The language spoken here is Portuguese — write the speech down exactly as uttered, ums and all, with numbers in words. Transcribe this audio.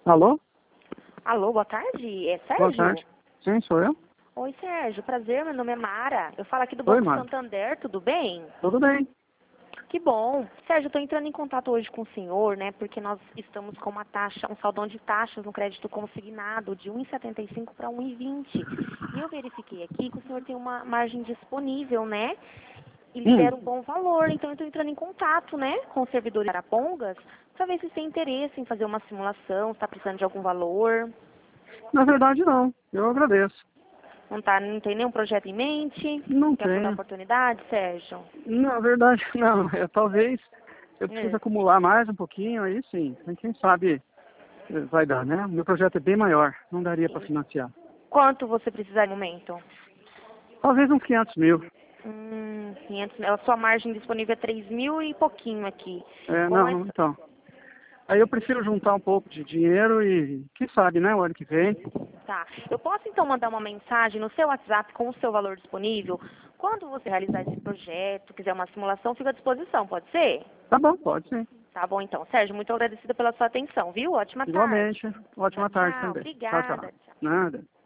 Alô? Alô, boa tarde. É Boa Sérgio? tarde. Sim, sou eu. Oi, Sérgio. Prazer, meu nome é Mara. Eu falo aqui do Oi, Banco Mara. Santander, tudo bem? Tudo bem? Que bom. Sérgio, eu estou entrando em contato hoje com o senhor, né? Porque nós estamos com uma taxa, um saldão de taxas no crédito consignado de um vírgula setenta e cinco para um vírgula vinte. E eu verifiquei aqui que o senhor tem uma margem disponível, né? E libera Hum, um bom valor. Então eu estou entrando em contato, né? Com o servidor de Arapongas para ver se tem interesse em fazer uma simulação, se está precisando de algum valor. na verdade não. Eu agradeço. Não, tá, não tem nenhum projeto em mente? Não Quer aproveitar a tenho. oportunidade, Sérgio? Na verdade não. Eu, talvez eu precise É. acumular mais um pouquinho, aí sim. Aí quem sabe eh, vai dar, né? Meu projeto é bem maior. Não daria para financiar. Quanto você precisar no momento? Talvez uns quinhentos mil. Hum, quinhentos, a sua margem disponível é três mil e pouquinho aqui. É, Com não, não, essa, então. Aí eu prefiro juntar um pouco de dinheiro e, quem sabe, né? O ano que vem. tá. Eu posso então mandar uma mensagem no seu WhatsApp com o seu valor disponível? Quando você realizar esse projeto, quiser uma simulação, fica à disposição, pode ser? Tá bom, pode sim. Tá bom então. Sérgio, muito agradecida pela sua atenção, viu? Ótima tarde. Igualmente. Ótima Tchau, tarde tchau. também. Tchau, tchau. Obrigada. Tchau. Nada.